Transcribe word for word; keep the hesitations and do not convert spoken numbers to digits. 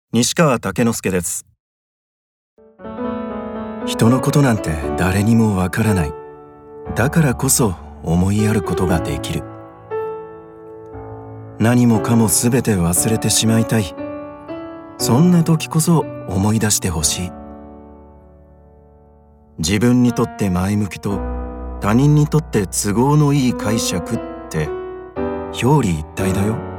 西川武之介です。人のことなんて誰にもわからない。だからこそ思いやることができる。何もかもすべて忘れてしまいたい。そんな時こそ思い出してほしい。自分にとって前向きと他人にとって都合のいい解釈って表裏一体だよ。